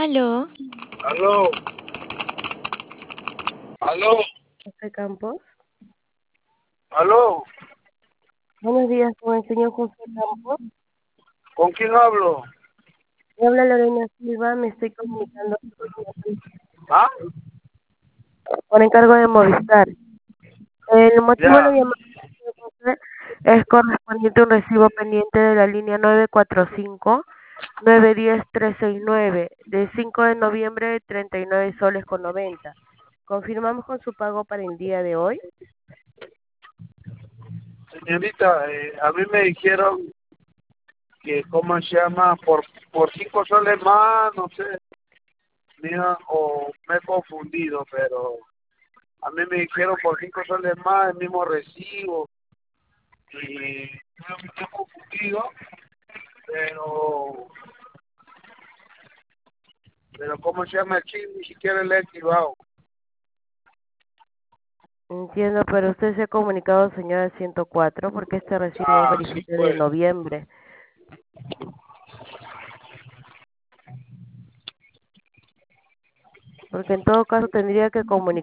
Aló, Aló, aló, José Campos. aló, Buenos días, con el señor José Campos. ¿con quién hablo? Me habla Lorena Silva, me estoy comunicando ¿Ah? por encargo de Movistar. El motivo de la Ya, llamada, señor José, es correspondiente a un recibo pendiente de la línea 945-910-369 de 5 de noviembre de 39 soles con 90. Confirmamos con su pago para el día de hoy. señorita, a mí me dijeron que, ¿cómo se llama? Por 5 soles más, no sé, mira, o me he confundido, pero a mí me dijeron por 5 soles más el mismo recibo y yo me he confundido, pero, pero ¿cómo se llama el chip? Ni siquiera le he activado. Entiendo, pero usted se ha comunicado, señora 104, porque este recibo es Ah, sí, verificable de pues. noviembre. Porque en todo caso tendría que comunicar